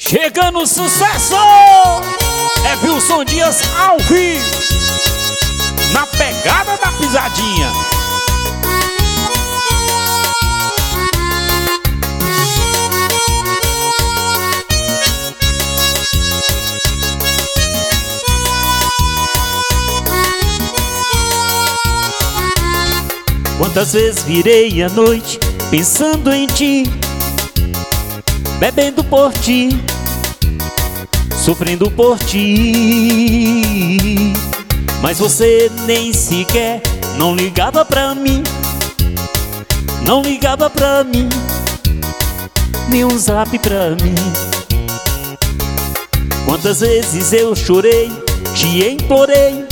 Chegando o sucesso! É Wilson Dias ao vivo, na pegada da pisadinha. Quantas vezes virei a noite pensando em ti, bebendo por ti, sofrendo por ti. Mas você nem sequer não ligava pra mim, não ligava pra mim, nem um zap pra mim. Quantas vezes eu chorei, te implorei,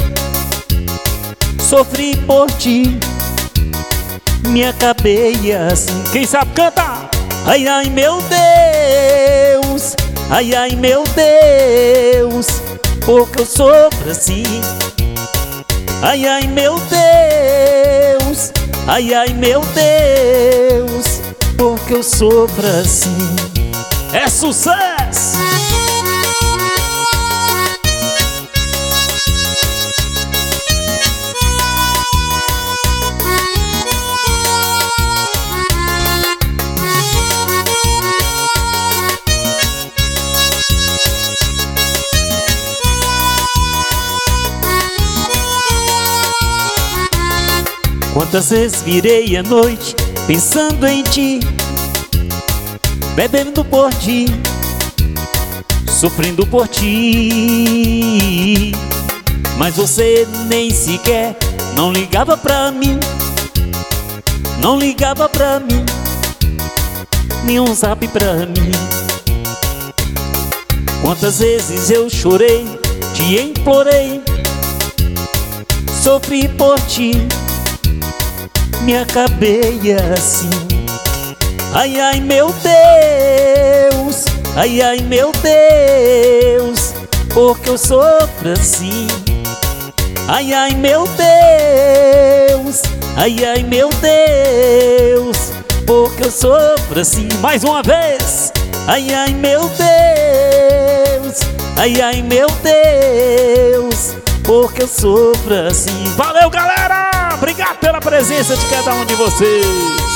sofri por ti, me acabei assim. Quem sabe canta! Ai, ai, meu Deus, ai, ai, meu Deus, porque eu sofro assim. Ai, ai, meu Deus, ai, ai, meu Deus, porque eu sofro assim. É sucesso! Quantas vezes virei a noite pensando em ti, bebendo por ti, sofrendo por ti. Mas você nem sequer não ligava pra mim, não ligava pra mim, nem um zap pra mim. Quantas vezes eu chorei, te implorei, sofri por ti, me acabei assim. Ai, ai, meu Deus, ai, ai, meu Deus, porque eu sofro assim. Ai, ai, meu Deus, ai, ai, meu Deus, porque eu sofro assim. Mais uma vez! Ai, ai, meu Deus, ai, ai, meu Deus, porque eu sofro assim. Valeu, galera! Obrigado pela presença de cada um de vocês!